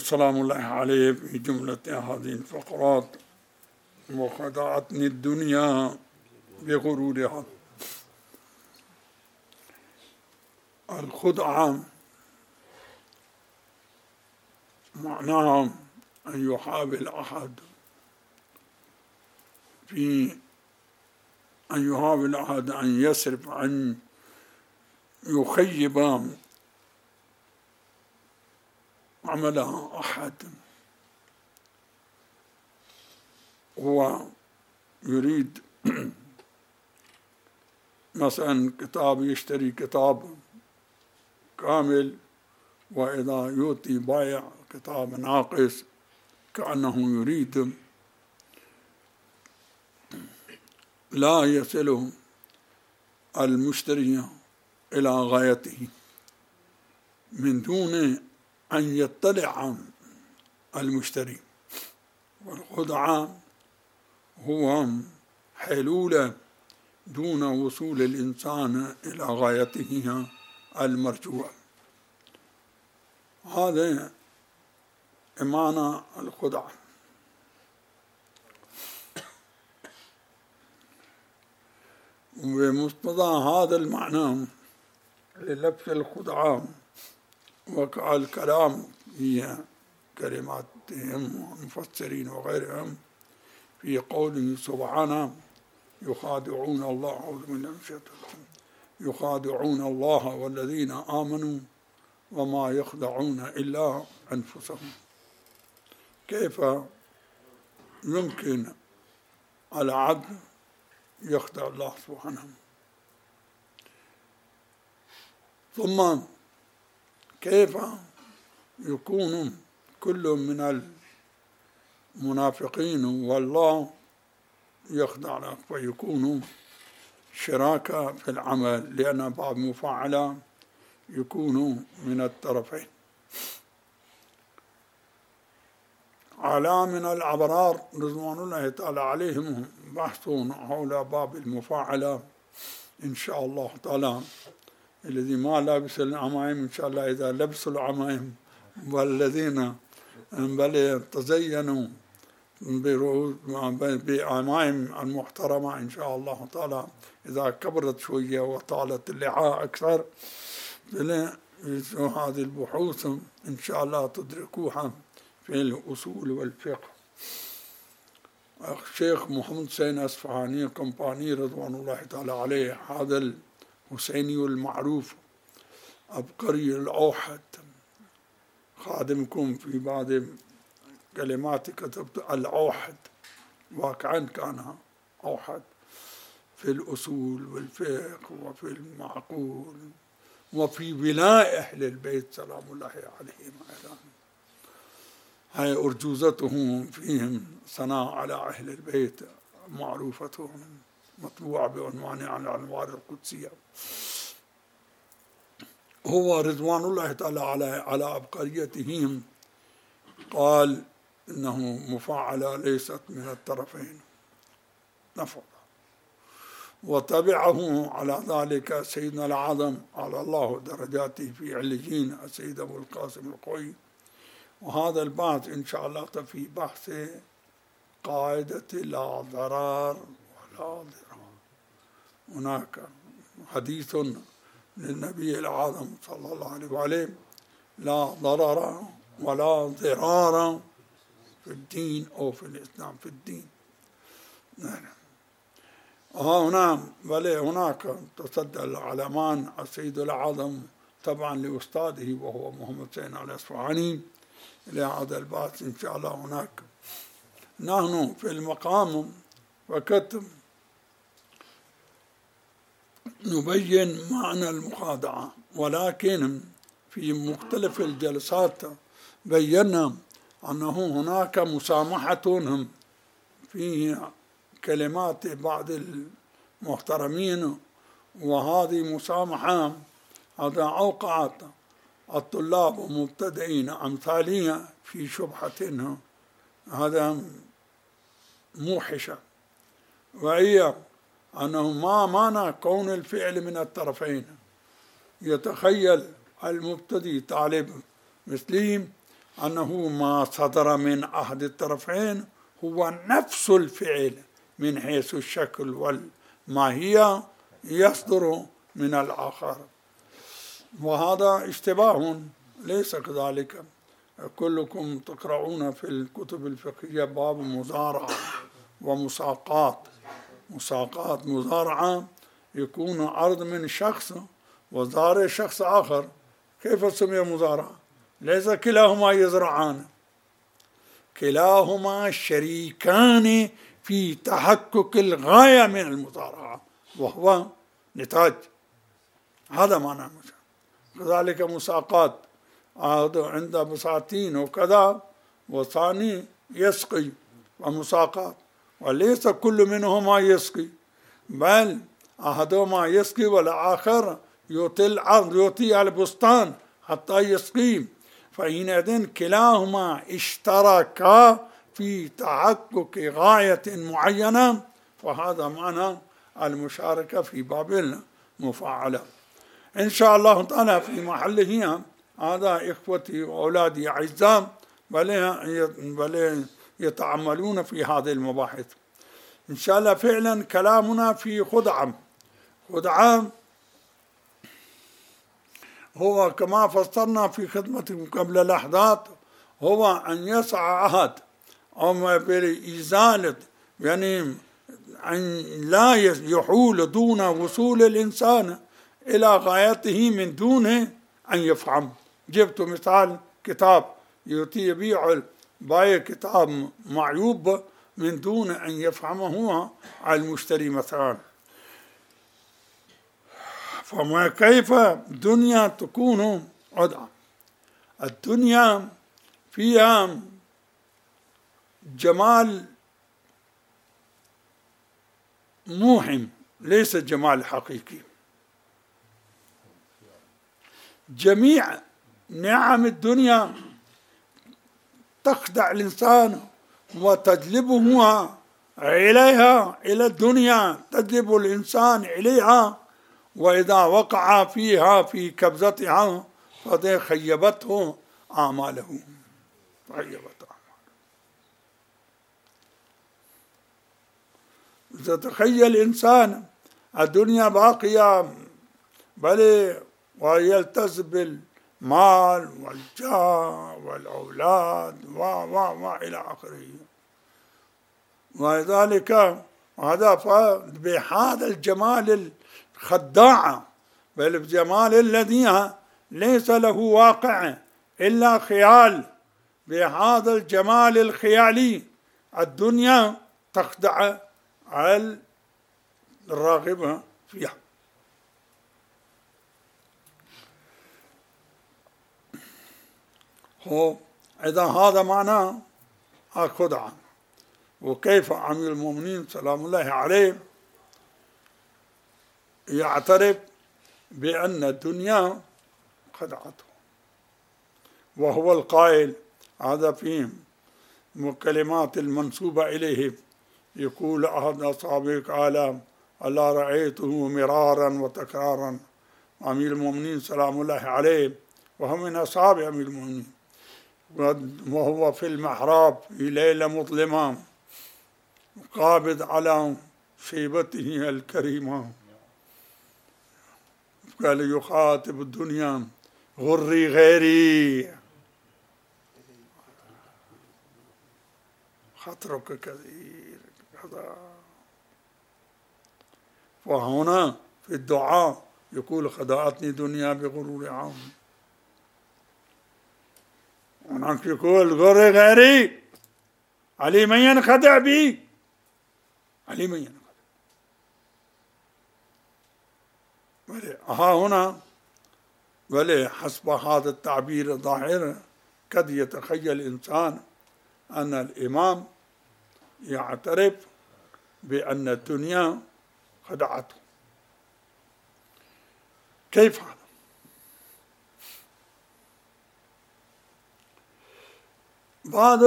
سلام الله عليه في جملة هذه الفقرات: وخدعتني الدنيا بغرورها. الخدعة معناها أن يحاول أحد أن يصرف، أن يخيب عمل أحد. هو يريد مثلا كتاب، يشتري كتاب كامل، وإذا يعطي بائع كتاب ناقص كأنه يريد لا يصل المشتري إلى غايته من دون أن يطلع المشتري. والخدعة هو حلول دون وصول الإنسان إلى غايته المرجوة. هذا معنى الخدعة. وبمقتضى هذا المعنى للبس الخدعة وقع الكلام في كلماتهم المفسرين وغيرهم في قوله سبحانه: يخادعون الله، أعوذ بالله من الشيطان الرجيم، يخادعون الله والذين آمنوا وما يخدعون إلا أنفسهم. كيف يمكن العبد يخدع الله سبحانه؟ ثم كيف يكون كل من المنافقين والله يخدعنا فيكون شراكة في العمل، لأن باب مفاعلة يكون من الطرفين. على من الأبرار رضوان الله تعالى عليهم بحثون حول باب المفاعلة إن شاء الله تعالى. الذي ما لابس العمائم إن شاء الله إذا لبسوا العمائم، والذين بل تزينوا بعمائم المحترمة إن شاء الله تعالى إذا كبرت شوية وطالت اللحاء أكثر، هذه البحوث إن شاء الله تدركوها في الأصول والفقه. الشيخ محمد حسين أصفهاني القمطاني رضوان الله تعالى عليه، هذا الحسيني المعروف عبقري الأوحد، خادمكم في بعض كلمات كتبت الأوحد، واقعا كان أوحد في الأصول والفقه وفي المعقول وفي ولاء أهل البيت سلام الله عليهم أيضا. هاي أرجوزتهم فيهم ثناء على أهل البيت معروفتهم، مطبوعة بعنوان عن الأنوار القدسية. هو رضوان الله تعالى على عبقريتهم قال إنه مفاعلة ليست من الطرفين، نفض. وتبعه على ذلك سيدنا العظم على الله درجاته في عليين السيد أبو القاسم القوي. وهذا البحث إن شاء الله في بحث قاعدة لا ضرر ولا ضرار. هناك حديث للنبي العظم صلى الله عليه وسلم: لا ضرر ولا ضرار في الدين أو في الإسلام في الدين. هناك تصدى العلمان السيد العظم طبعا لأستاذه وهو محمد حسين الأصفهاني لهذا البحث إن شاء الله. هناك نحن في المقام فقط نبين معنى المخادعة، ولكن في مختلف الجلسات بينا أنه هناك مسامحة في كلمات بعض المحترمين، وهذه مسامحة هذا أوقعت الطلاب ومبتدئين أمثالية في شبهة هذا موحشة، وهي أنه ما معنى كون الفعل من الطرفين. يتخيل المبتدئ طالب مثلي أنه ما صدر من أحد الطرفين هو نفس الفعل من حيث الشكل والماهية يصدر من الآخر، وهذا اشتباه ليس كذلك. كلكم تقرؤون في الكتب الفقهية باب مزارعة ومساقات. مساقات مزارعة يكون أرض من شخص وزارع شخص آخر، كيف سمي مزارعة؟ ليس كلاهما يزرعان، كلاهما شريكان في تحقق الغاية من المزارعة وهو نتاج. هذا معنى كذلك مساقات، عند بساتين وكذا، وثاني يسقي ومساقات، وليس كل منهما يسقي، بل أحدهما يسقي والآخر يعطي الأرض، يعطي البستان حتى يسقي، فحينئذ كلاهما اشتركا في تحقق غاية معينة، وهذا معنى المشاركة في باب المفاعلة. إن شاء الله تعالى في محله هذا إخوتي وأولادي أعزاء بل يتعملون في هذه المباحث إن شاء الله. فعلا كلامنا في خدعة هو كما فسرنا في خدمتكم قبل لحظات، هو أن يسعى أحد أو بإزالة، يعني أن لا يحول دون وصول الإنسان إلى غايته من دون أن يفهم. جبت مثال كتاب يبيع بايع كتاب معيوب من دون أن يفهمه المشتري مثلا. فما كيف الدنيا تكون عدعة؟ الدنيا فيها جمال موهم ليس جمال حقيقي. جميع نعم الدنيا تخدع الإنسان وتجلبه إليها، إلى الدنيا تجلب الإنسان إليها، وإذا وقع فيها في كبزتها فقد خيبته أعماله. إذا تخيل الإنسان الدنيا باقية بل ويلتز بالمال والجاه والأولاد إلى آخره، ولذلك هذا بهذا الجمال الخداع، بل بجمال الذي ليس له واقع إلا خيال، بهذا الجمال الخيالي الدنيا تخدع على الراغب فيها. إذا هذا معناه الخدعة. وكيف أمير المؤمنين سلام الله عليه يعترف بأن الدنيا خدعته، وهو القائل هذا في كلمات المنسوبة إليه، يقول أحد أصحابه قال ألا رأيته مرارا وتكرارا، أمير المؤمنين سلام الله عليه وهو من أصحاب أمير المؤمنين، وهو في المحراب في ليلة مظلمة قابض على شيبته الكريمة، قال يخاطب الدنيا غري غيري خطرك كثير كذا. وهنا في الدعاء يقول خدعتني دنيا بغرور عام، هناك يقول غري غيري علي من ينخدع بي، علي من ينخدع. هنا بل حسب هذا التعبير الظاهر قد يتخيل الإنسان أن الإمام يعترف بأن الدنيا خدعته. كيف هذا؟ بعض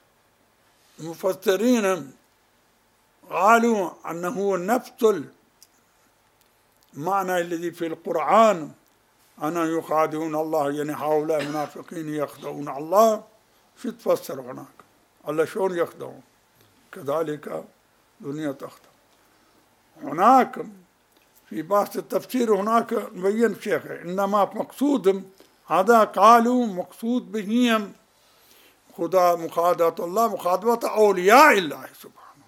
المفسرين قالوا أنه نفس المعنى الذي في القرآن أن يخادعون الله، يعني هؤلاء المنافقين يخدعون الله، شو تفسر هناك؟ الله شلون يخدعون؟ كذلك دنيا تخدع. هناك في بحث التفسير هناك مبين شيخ إنما مقصود هذا قالوا مقصود بهم خدا مخادعة الله مخادعة أولياء الله سبحانه.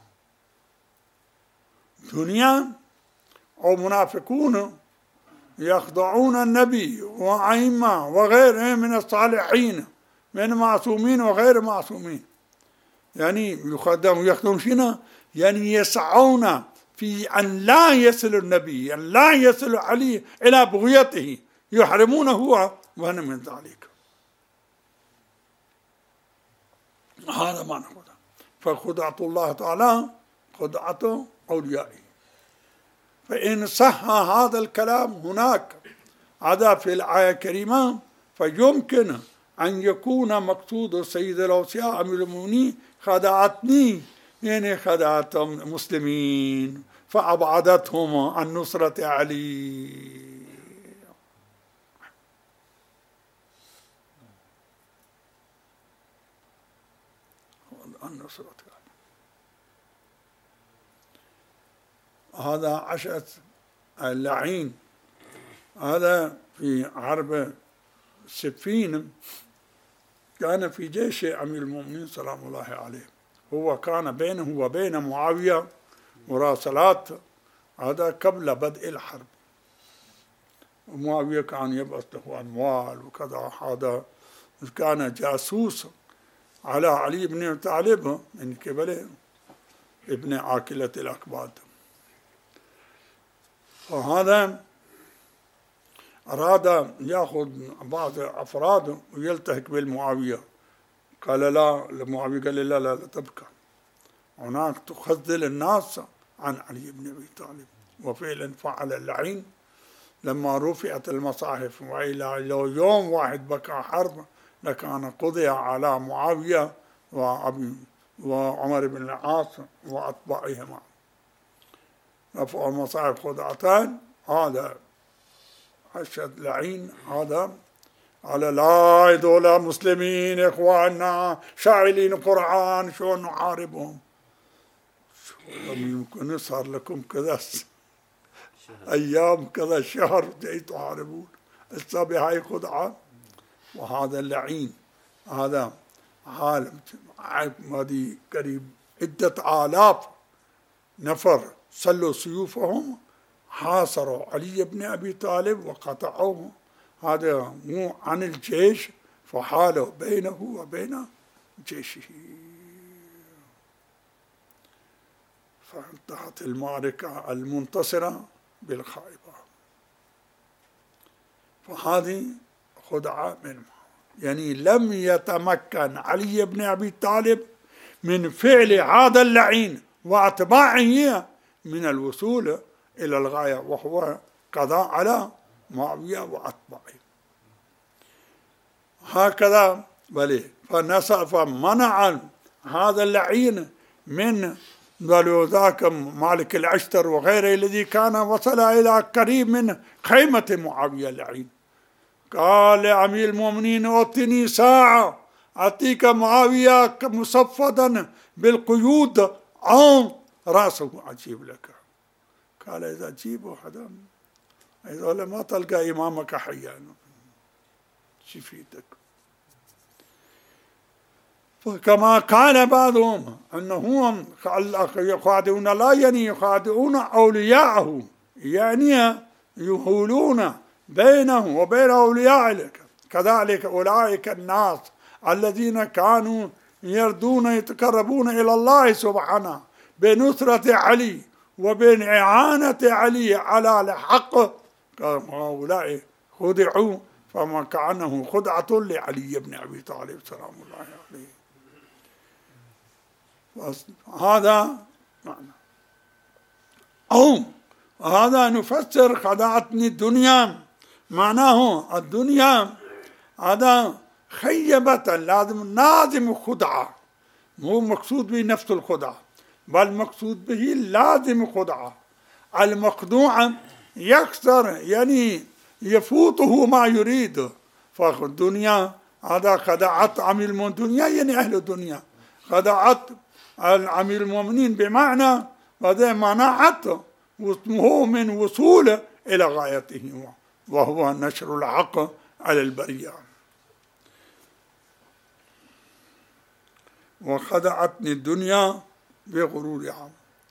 دنيا أو منافقون يخضعون النبي وأئمة وغيرهم من الصالحين من معصومين وغير معصومين، يعني يخدعون شنو؟ يعني يسعون في أن لا يصل النبي أن لا يصل علي إلى بغيته، يحرمونه هو وأنا من ذلك. هذا معنى خدعة. فخدعة الله تعالى خدعة أوليائه. فإن صح هذا الكلام هناك هذا في الآية الكريمة فيمكن أن يكون مقصود سيد الأوصياء أمير المؤمنين خدعتني، يعني خدعت المسلمين فأبعدتهم عن نصرة علي. النصرة هذا عشرة اللعين. هذا في حرب سفين كان في جيش أمير المؤمنين سلام الله عليه، هو كان بينه وبين معاوية مراسلات، هذا قبل بدء الحرب. ومعاوية كان يبعث له أموال وكذا، هذا كان جاسوس على علي بن أبي طالب من قبل ابن عاقلة الأكباد. فهذا أراد يأخذ بعض أفراد ويلتحق بالمعاوية، قال لا، المعاوية قال لا لا تبقى هناك تخذل الناس عن علي بن أبي طالب. وفعلا فعل اللعين لما رفعت المصاحف، وإلى لو يوم واحد بقى حرب لكان قضي على معاوية وعمر بن العاص وأتباعهما. رفعوا المصاحف خدعتان. هذا أشهد لعين هذا على لا هذول مسلمين إخواننا شاعلين قرآن شلون نحاربهم، يمكن يصهر لكم كذا أيام كذا شهر جاي تحاربون، هسه بهاي خدعة. وهذا اللعين هذا عالم هذه قريب عدة آلاف نفر سلوا سيوفهم حاصروا علي بن أبي طالب وقطعوه، هذا مو عن الجيش، فحالوا بينه وبين جيشه. فانتهت المعركة المنتصرة بالخائبة. فهذه خدعة منه، يعني لم يتمكن علي بن أبي طالب من فعل هذا اللعين واتباعه من الوصول إلى الغاية، وهو قضاء على معاوية وأتباعه. هكذا بل فمنع هذا اللعين من ذاك مالك العشتر وغيره الذي كان وصل إلى قريب من خيمة معاوية اللعين. قال أمير المؤمنين أعطني ساعة أعطيك معاوية مصفدا بالقيود عن رأسه أجيب لك. قال إذا جيبوا حدا إذا ما تلقى إمامك حيا شفيتك. فكما قال بعضهم أنهم يخادعون لا يعني يخادعون أولياءه، يعني يهولون بينه وبين أوليائه. كذلك أولئك الناس الذين كانوا يردون يتقربون إلى الله سبحانه بنصرة علي وبين إعانة علي على الحق، هؤلاء خدعوا، فما كأنه خدعة لعلي بن أبي طالب سلام الله عليه. هذا معنى. أو هذا نفسر خدعتني الدنيا، معناه الدنيا هذا خيبة لازم خدعة، مو مقصود به نفس الخدعة، بل مقصود به لازم خدعة. المخدوع يكثر يعني يفوته ما يريد، فالدنيا هذا خدعت عميل المؤمنين دنيا يعني أهل الدنيا، خدعت عميل المؤمنين بمعنى هذا منعت هو من وصوله إلى غايته وهو نشر الحق على البرية. وخدعتني الدنيا بغرورها.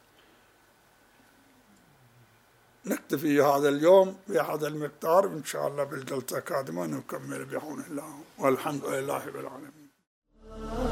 نكتفي هذا اليوم بهذا المقدار، إن شاء الله بالجلسة القادمة نكمل بعون الله، والحمد لله رب العالمين.